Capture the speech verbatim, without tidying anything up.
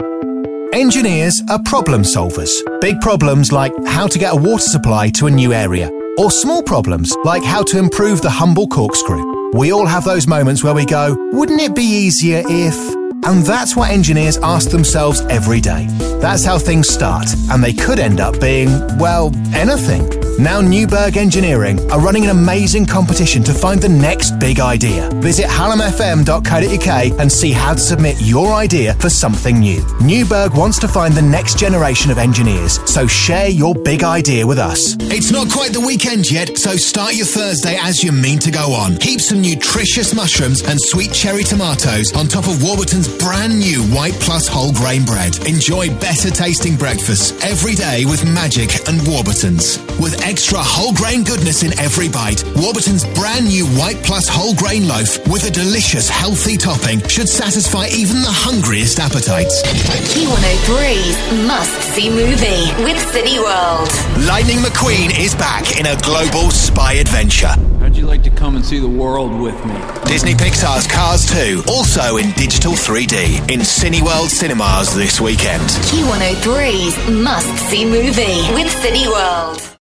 Engineers are problem solvers. Big problems like how to get a water supply to a new area, or small problems like how to improve the humble corkscrew. We all have those moments where we go, wouldn't it be easier if... And that's what engineers ask themselves every day. That's how things start, and they could end up being, well, anything. Now Newberg Engineering are running an amazing competition to find the next big idea. Visit hallam f m dot co dot u k and see how to submit your idea for something new. Newberg wants to find the next generation of engineers, so share your big idea with us. It's not quite the weekend yet, so start your Thursday as you mean to go on. Heap some nutritious mushrooms and sweet cherry tomatoes on top of Warburton's brand new White Plus whole grain bread. Enjoy better tasting breakfasts every day with Magic and Warburton's. With extra whole grain goodness in every bite, Warburton's brand new White Plus whole grain loaf with a delicious healthy topping should satisfy even the hungriest appetites. Q one oh three's must-see movie with Cineworld. Lightning McQueen is back in a global spy adventure. How'd you like to come and see the world with me? Disney Pixar's Cars two, also in digital three D, in Cineworld cinemas this weekend. Q one oh three's must-see movie with Cineworld.